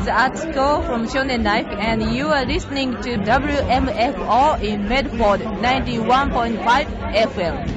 is Atsuko from Shonen Life, and you are listening to WMFO in Medford 91.5 FM.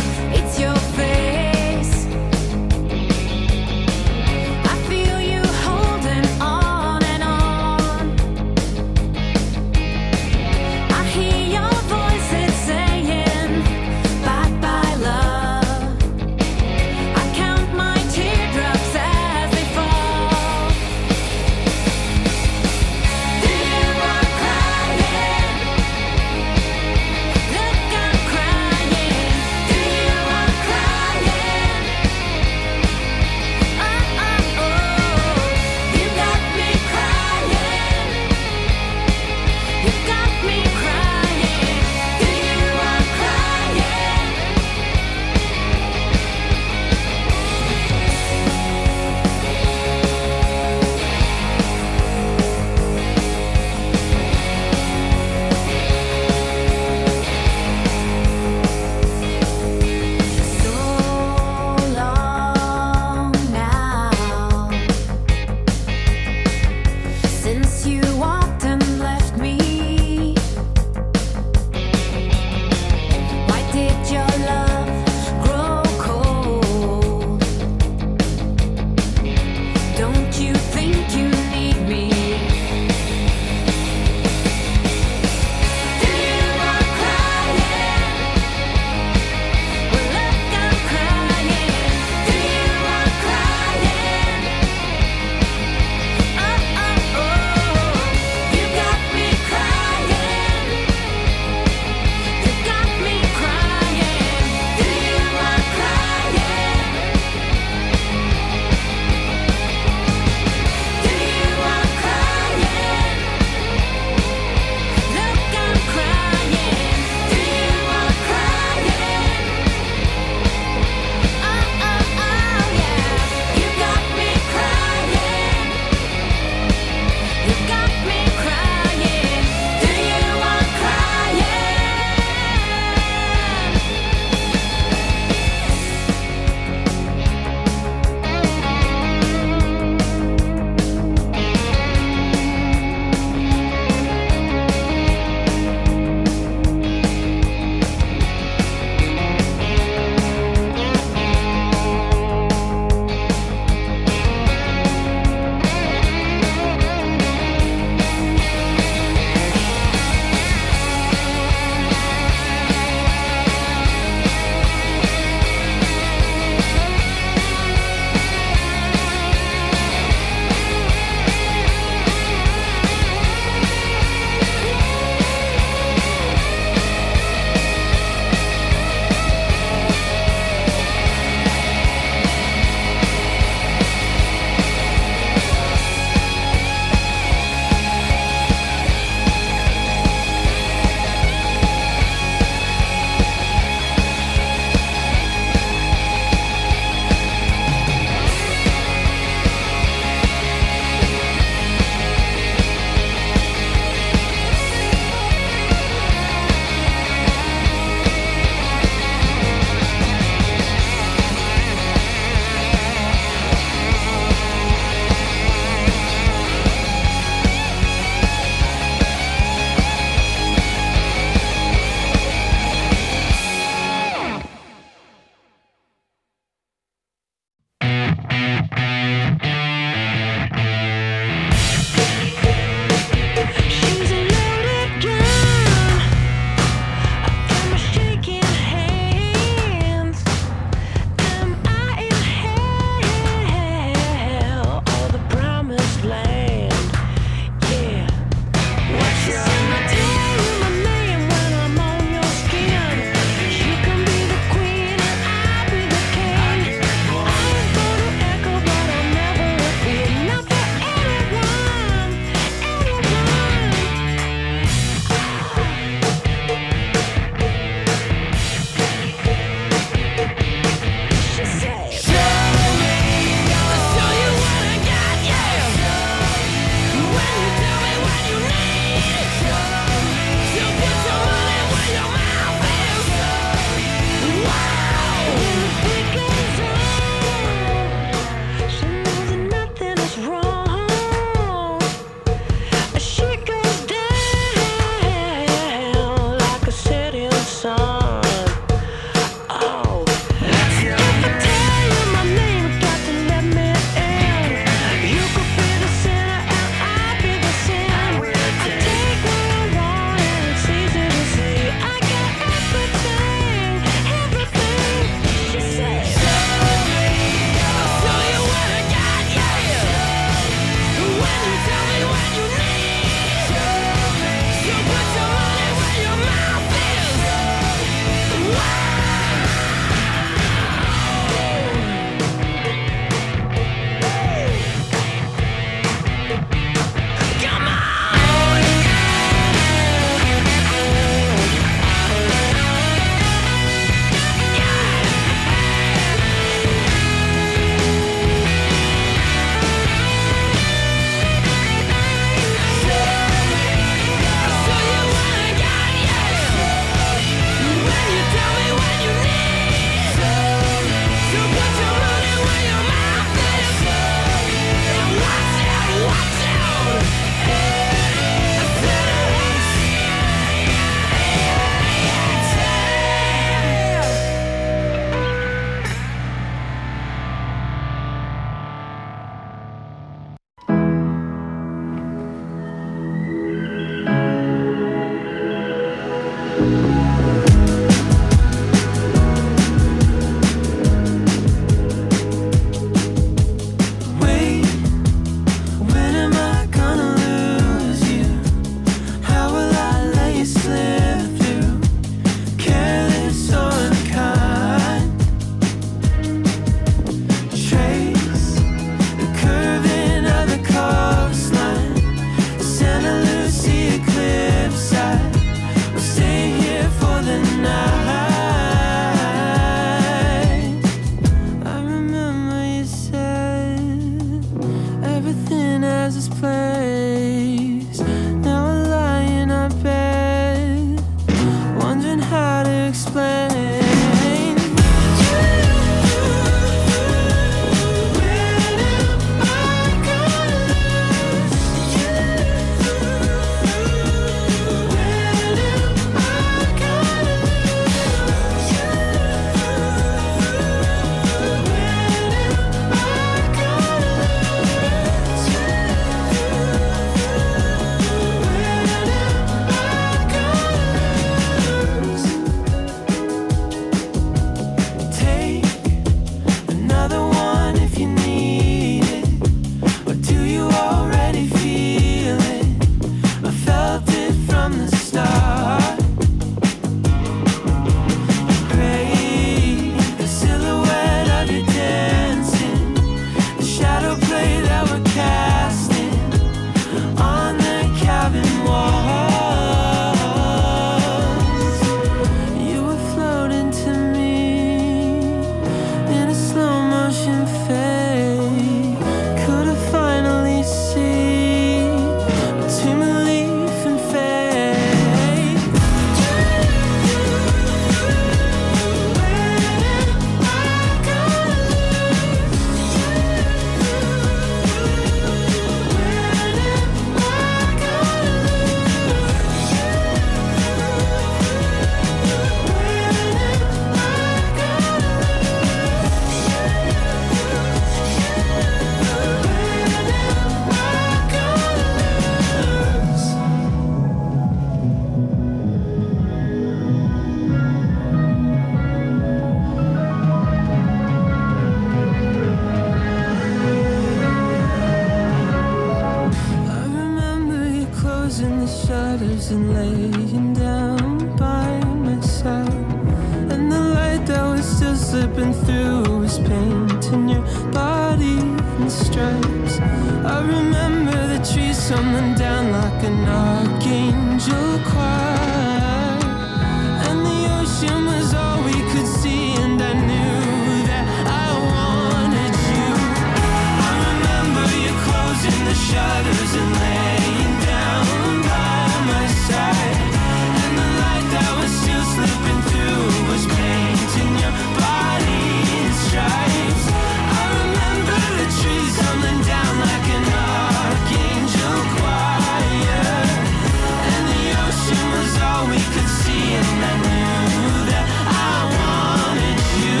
slipping through was painting your body in stripes. I remember the trees tumbling down like an archangel choir, and the ocean was all we could see, and I knew that I wanted you. I remember you closing the shutters and laying down by my side, and the light that was still slipping through was painting your body in stripes. I remember the trees tumbling down like an archangel choir, and the ocean was all we could see, and I knew that I wanted you.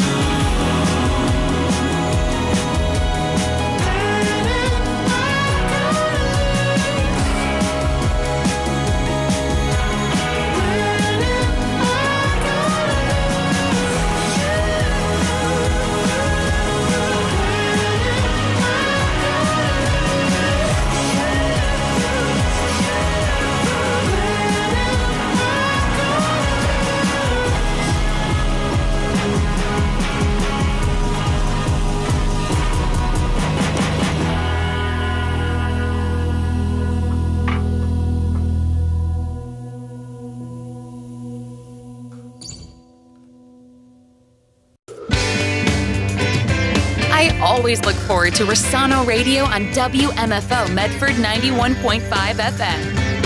I always look forward to Rossano Radio on WMFO Medford 91.5 FM.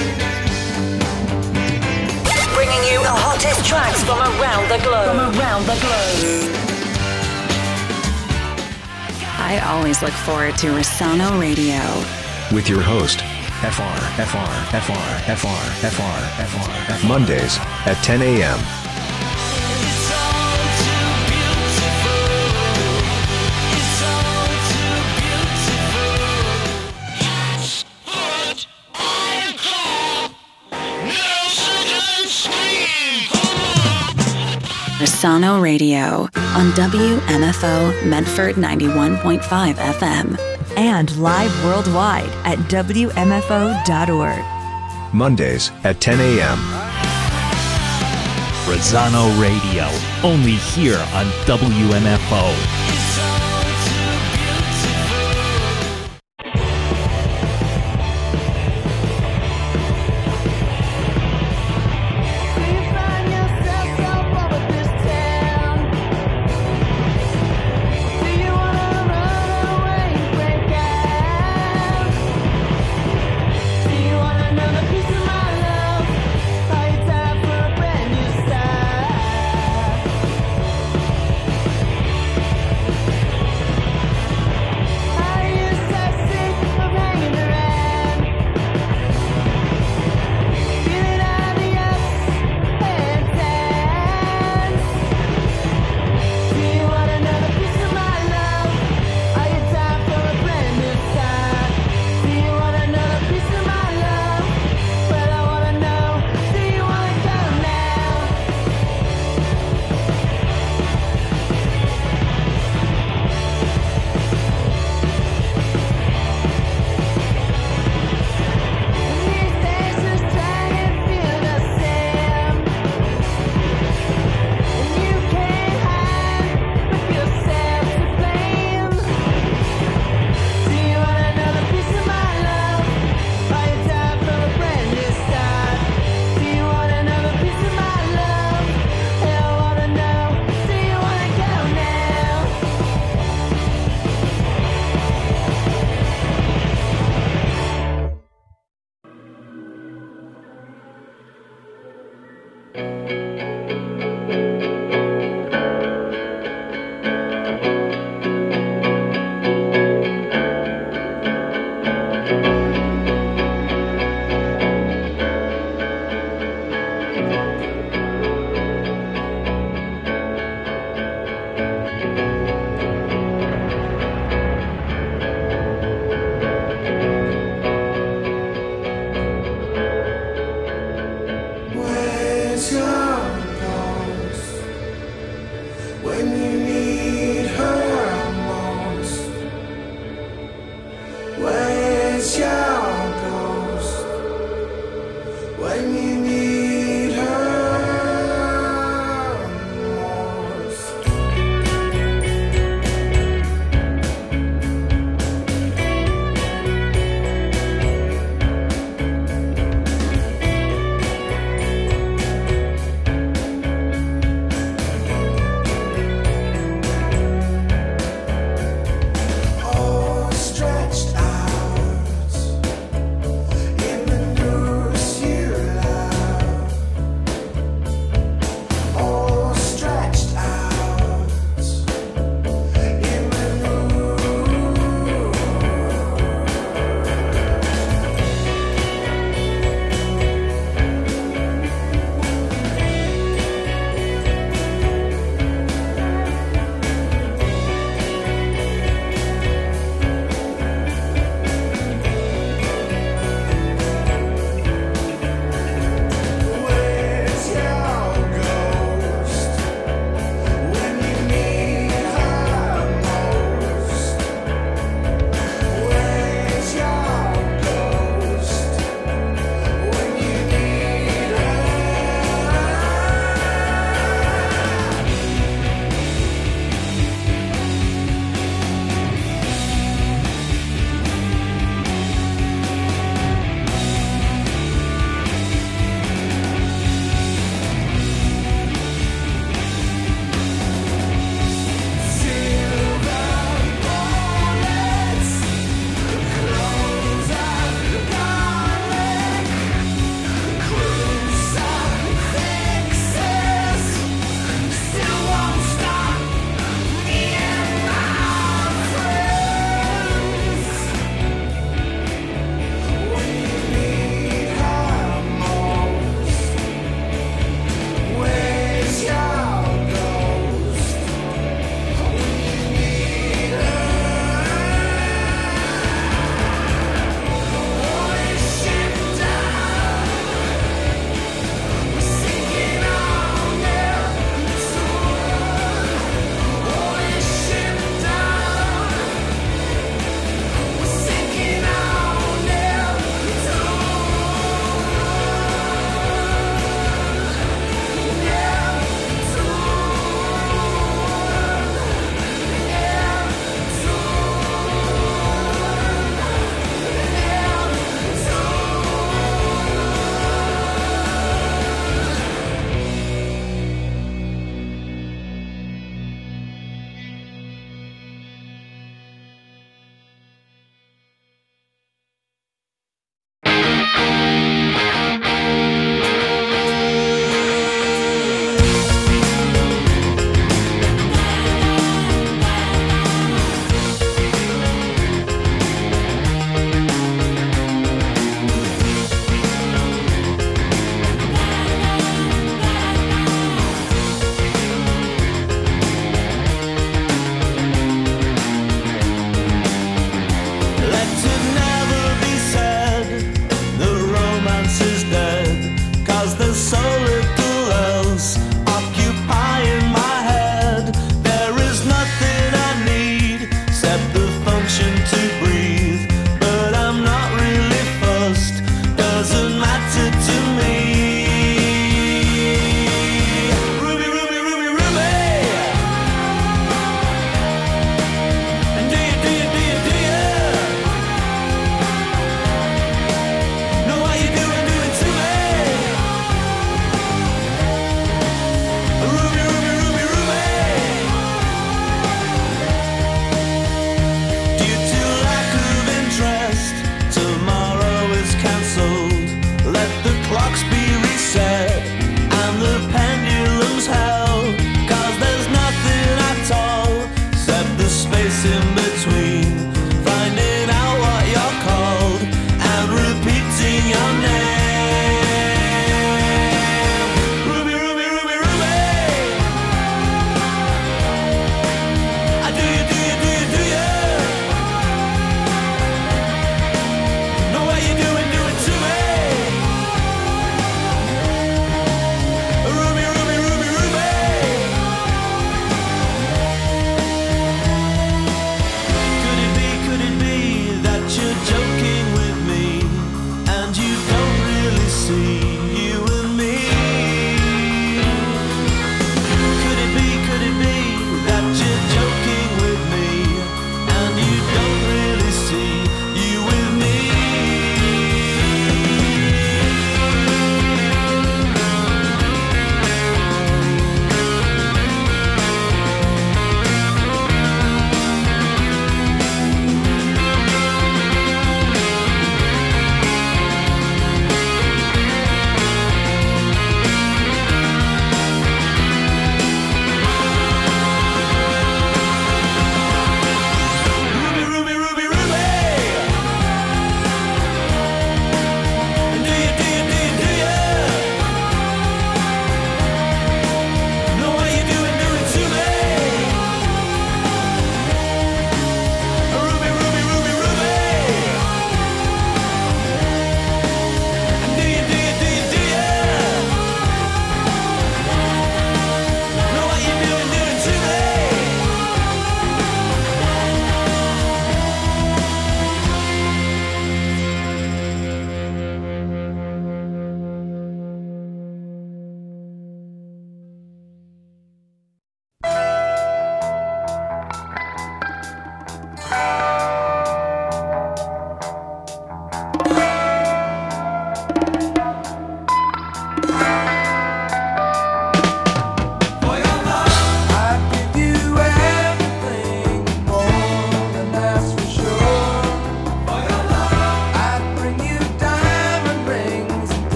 Bringing you the hottest tracks from around the globe. I always look forward to Rossano Radio. With your host, Mondays at 10 a.m. Rossano Radio on WMFO Medford 91.5 FM. And live worldwide at WMFO.org. Mondays at 10 a.m. Rossano Radio, only here on WMFO.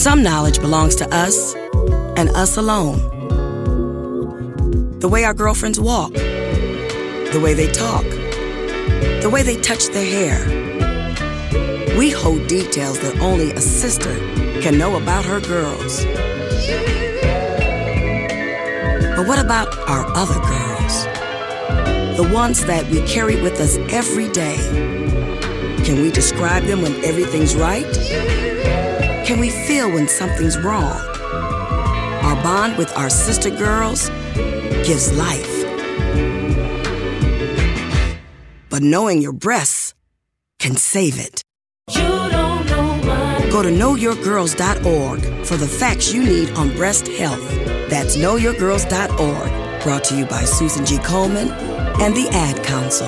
Some knowledge belongs to us and us alone. The way our girlfriends walk, the way they talk, the way they touch their hair. We hold details that only a sister can know about her girls. But what about our other girls? The ones that we carry with us every day. Can we describe them when everything's right? Can we feel when something's wrong? Our bond with our sister girls gives life. But knowing your breasts can save it. Go to knowyourgirls.org for the facts you need on breast health. That's knowyourgirls.org. Brought to you by Susan G. Komen and the Ad Council.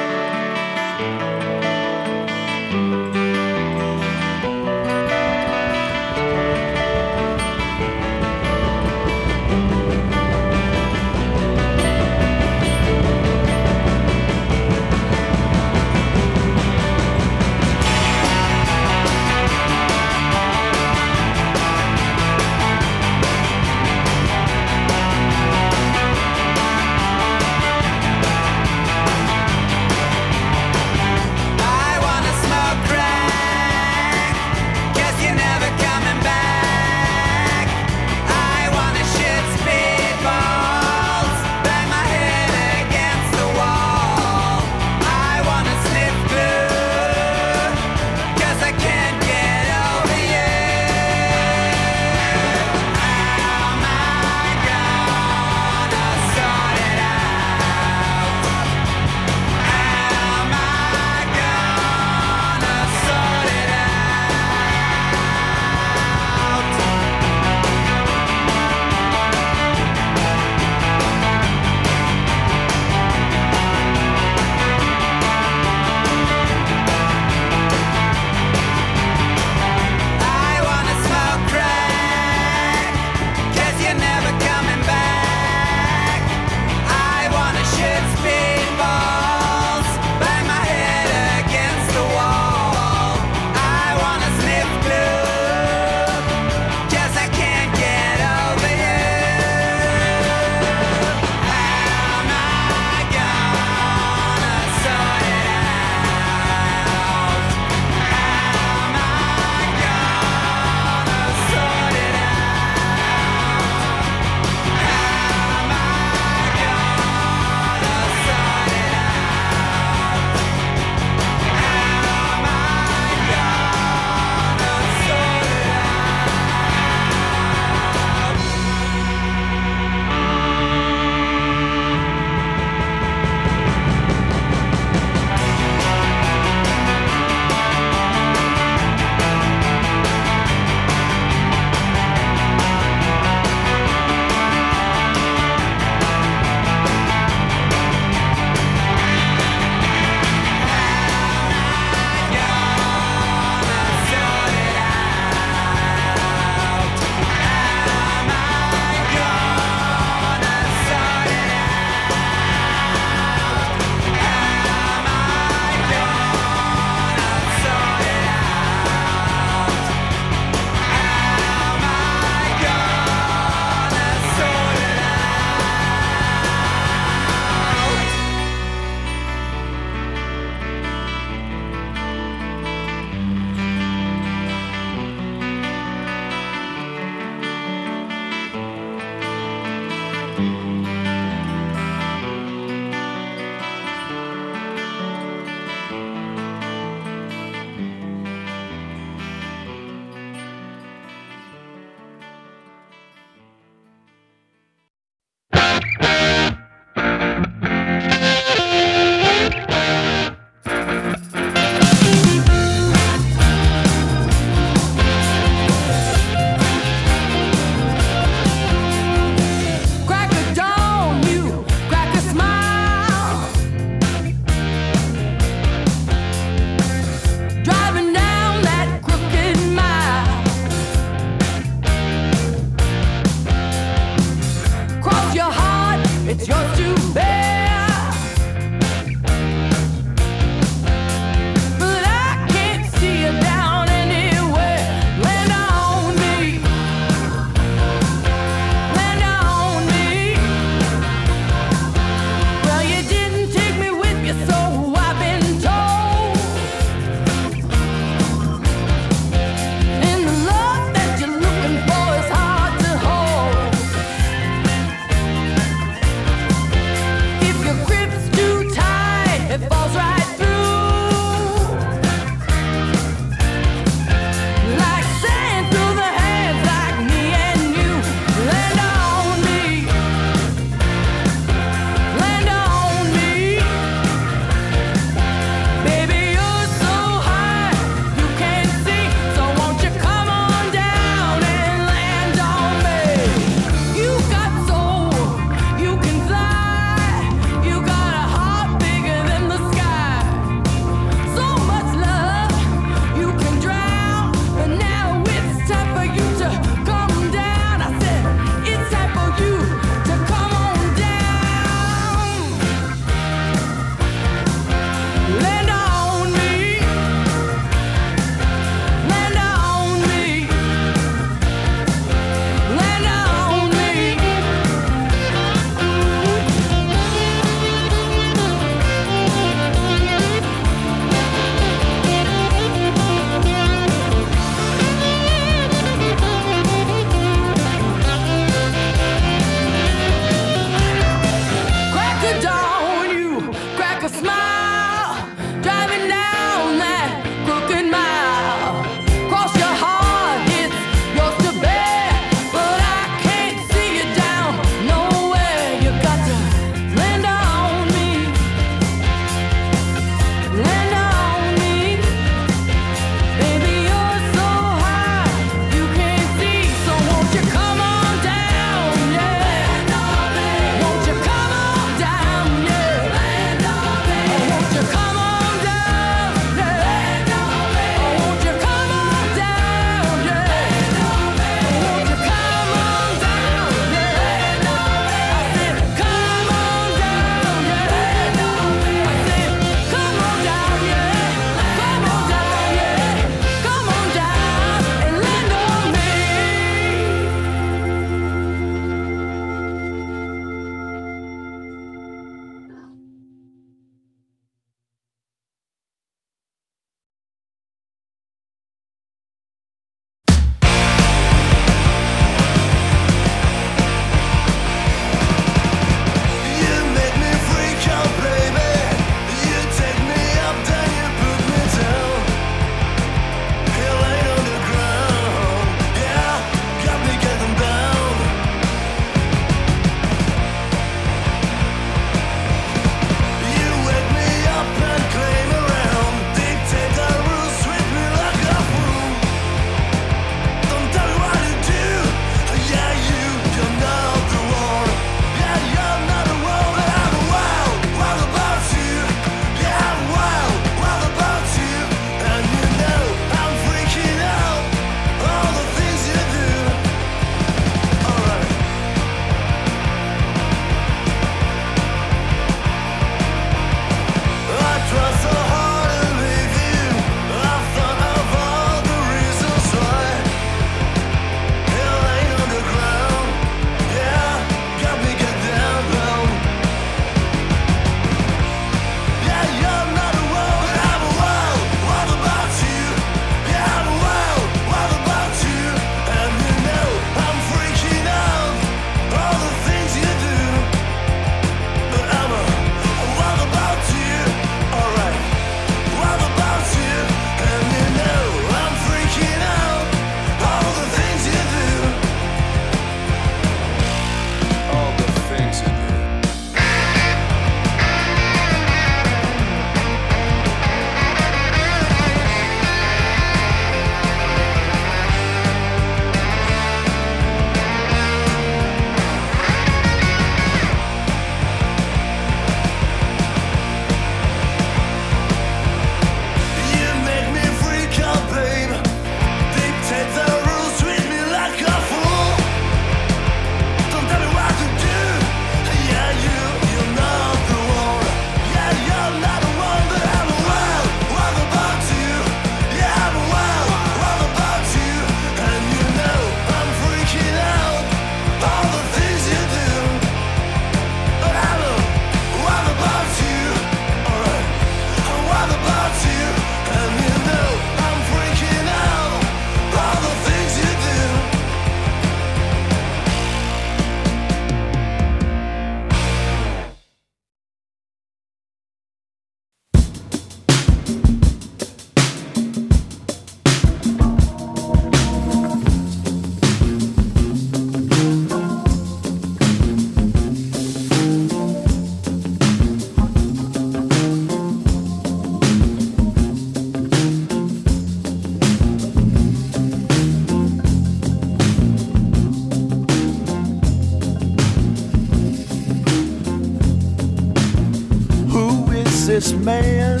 this man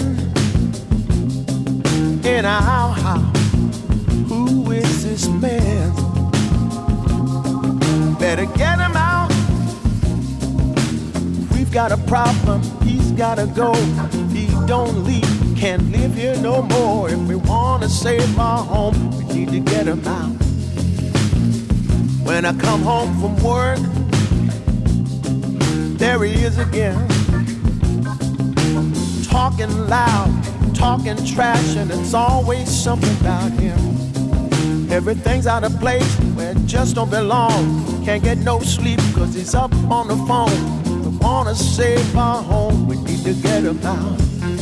in our house? Who is this man? Better get him out. We've got a problem, he's gotta go. He don't leave, can't live here no more. If we wanna save our home, we need to get him out. When I come home from work, there he is again, talking loud, talking trash, and it's always something about him. Everything's out of place where it just don't belong. Can't get no sleep cause he's up on the phone. We wanna save our home, we need to get him out.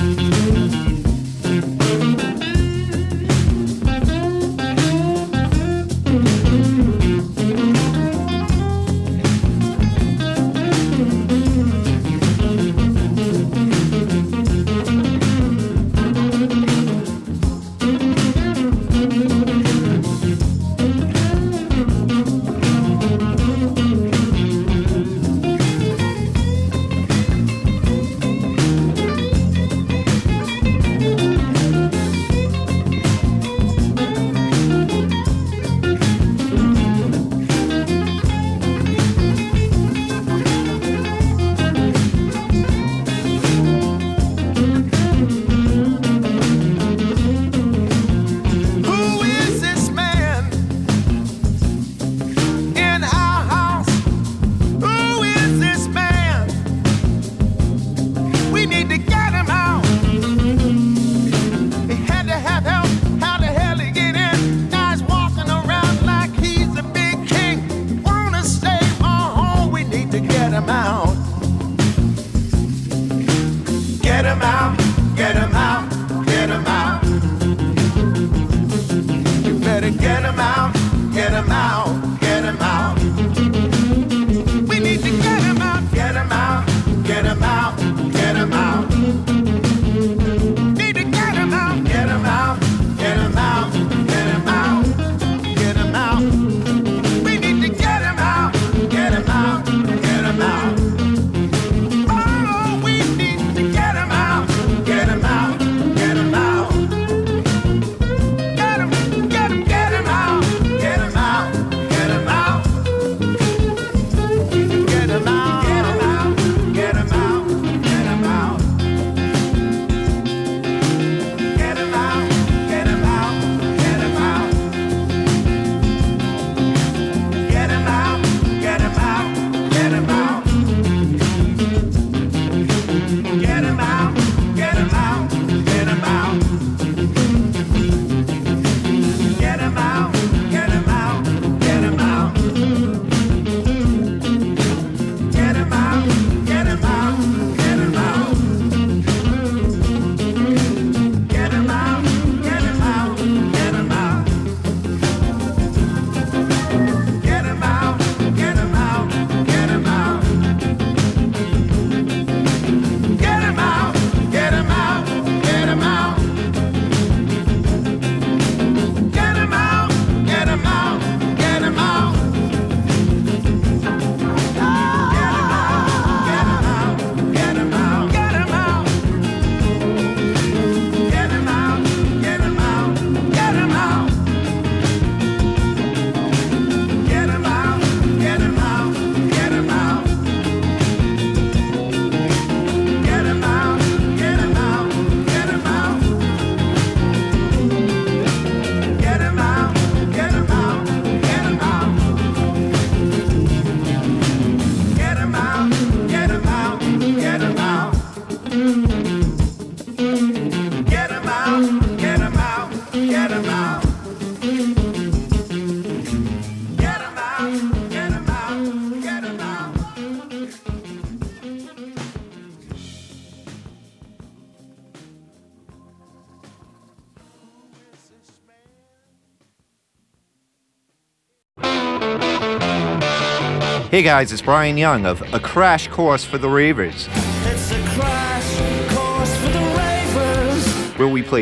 Hey guys, it's Brian Young of A Crash Course for the Ravers. It's a crash course for the ravers. Where we play deep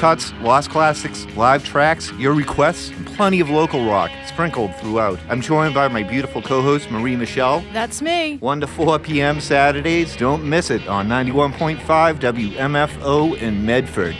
cuts, lost classics, live tracks, your requests, and plenty of local rock sprinkled throughout. I'm joined by my beautiful co-host, Marie Michelle. That's me. 1 to 4 p.m. Saturdays. Don't miss it on 91.5 WMFO in Medford.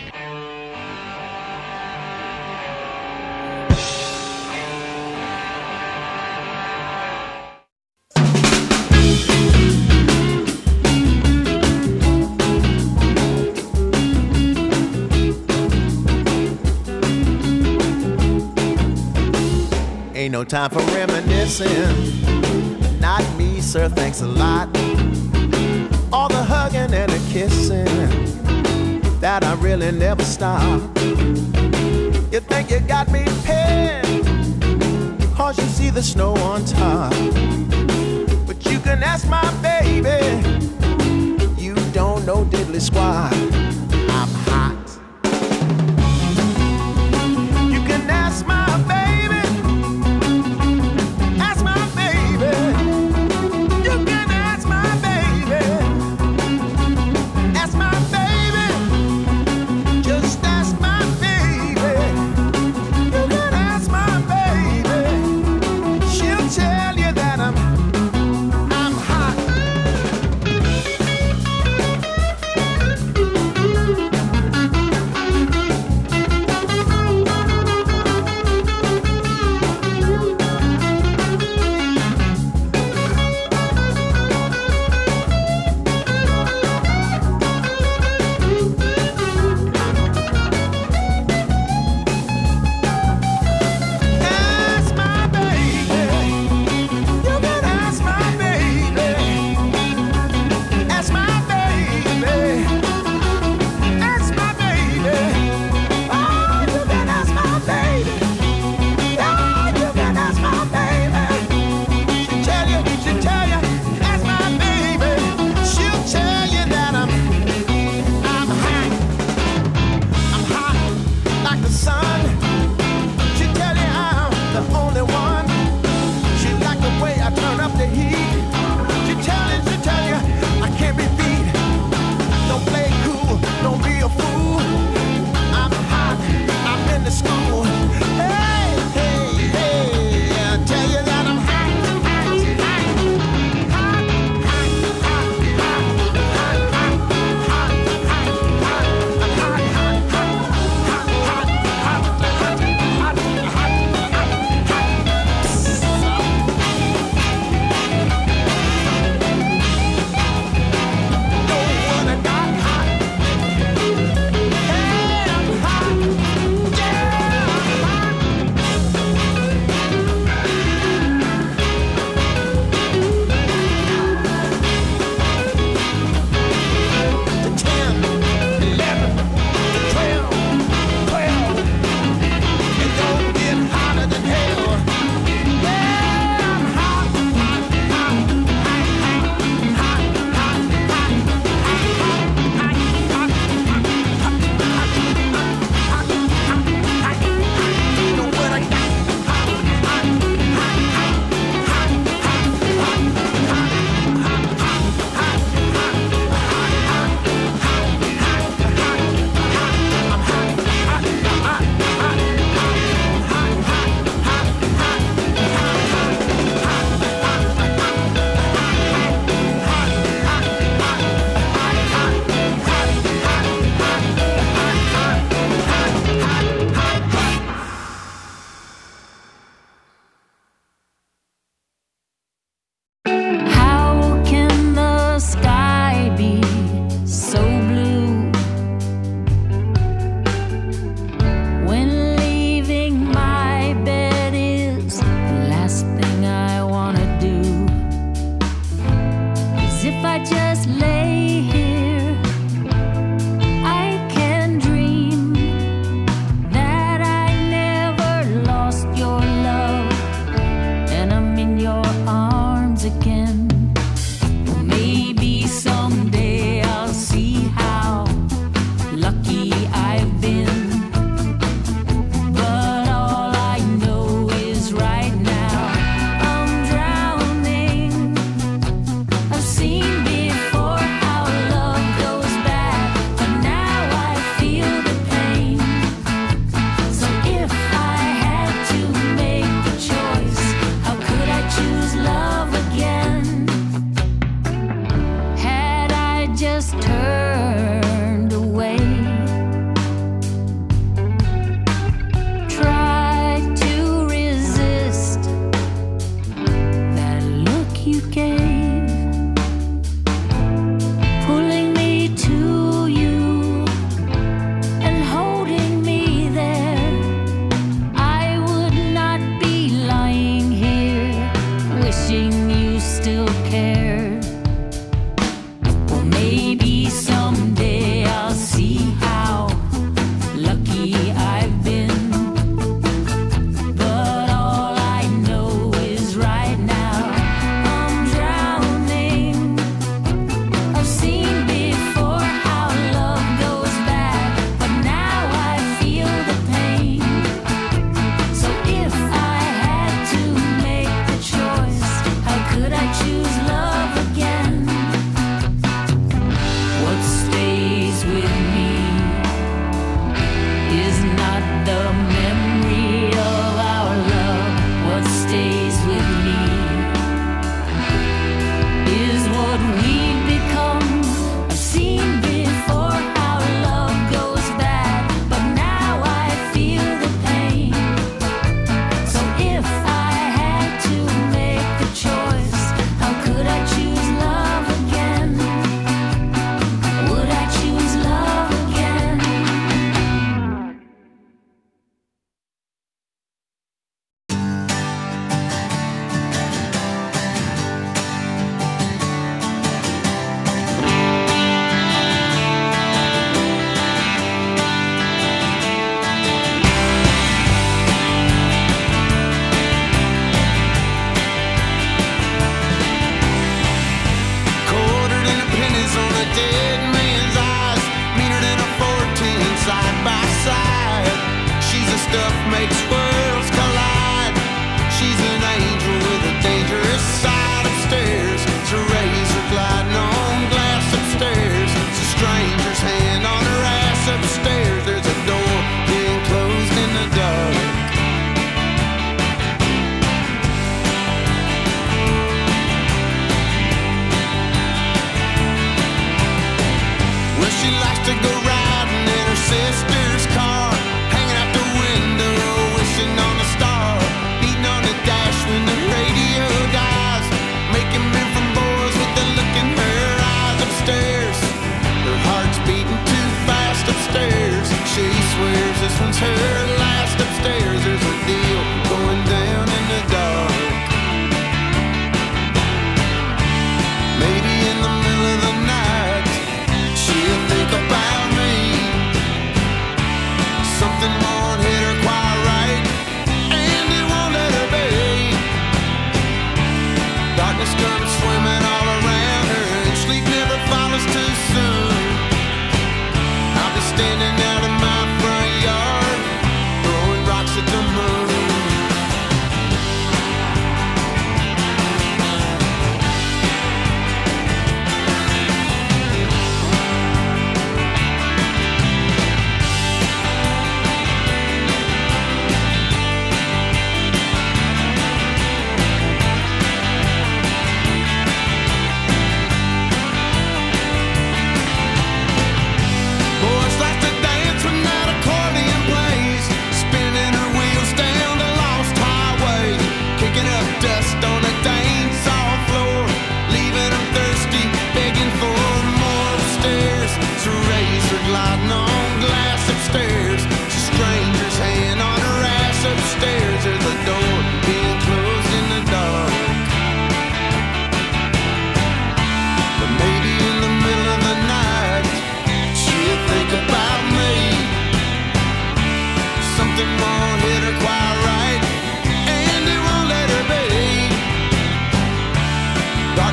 Ain't no time for reminiscing. Not me, sir, thanks a lot. All the hugging and the kissing that I really never stop. You think you got me pinned, cause you see the snow on top. But you can ask my baby, you don't know diddly squat. I'm hot. You can ask my baby.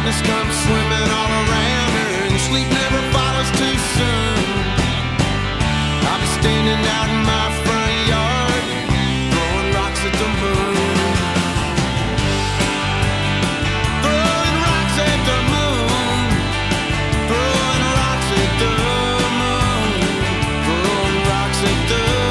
darkness comes swimming all around her, and sleep never follows too soon. I'll be standing out in my front yard, throwing rocks at the moon. Throwing rocks at the moon. Throwing rocks at the moon. Throwing rocks at the moon.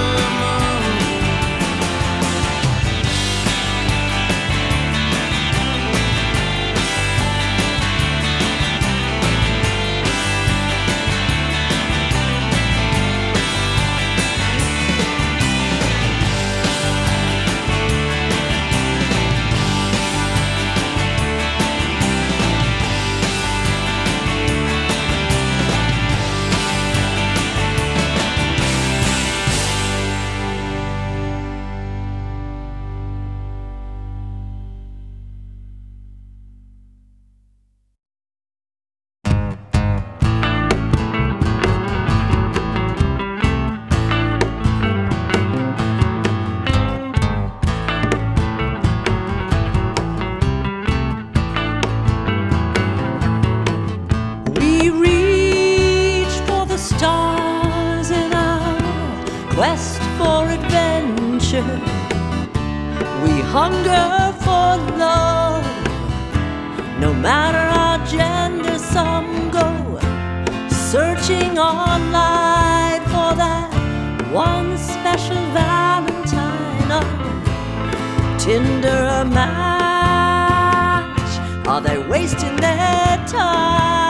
Quest for adventure, we hunger for love. No matter our gender, some go searching online for that one special Valentine. On Tinder a match, are they wasting their time?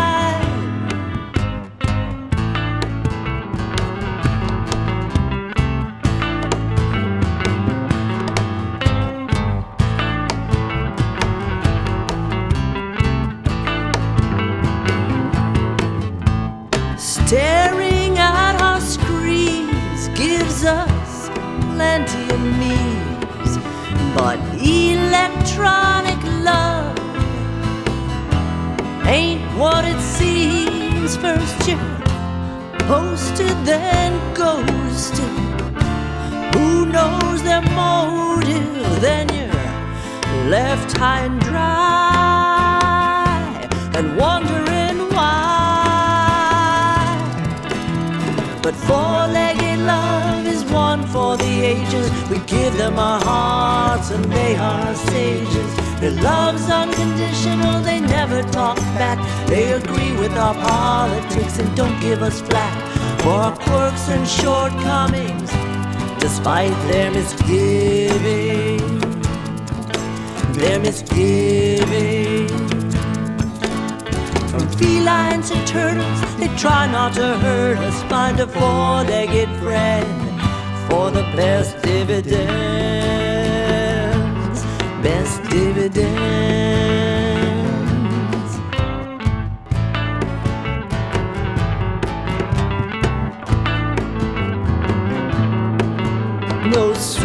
Staring at our screens gives us plenty of memes, but electronic love ain't what it seems. First you're posted, then ghosted. Who knows their motive? Then you're left high and dry and wondering why. But four-legged love is one for the ages. We give them our hearts and they are sages. Their love's unconditional, they never talk back. They agree with our politics and don't give us flack for our quirks and shortcomings, despite their misgiving. Their misgiving. From felines and turtles, they try not to hurt us. Find a four-legged friend for the best dividends. Best dividends. No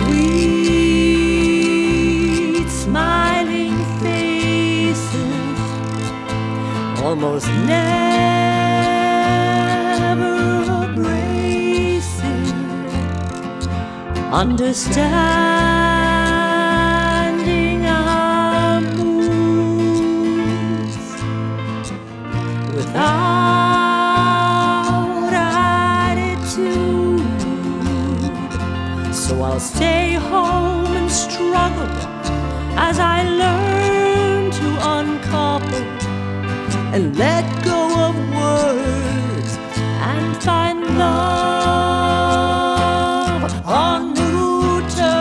sweet smiling faces, almost never abrasive, understanding our moods without attitude. So I'll stay home and struggle as I learn to uncouple and let go of words and find love on new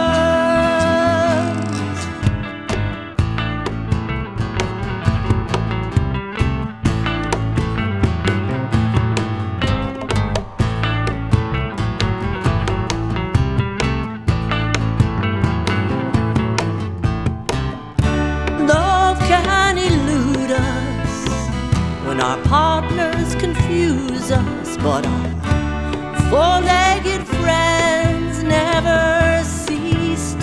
terms. Love can elude us when our partners confuse us, but our four-legged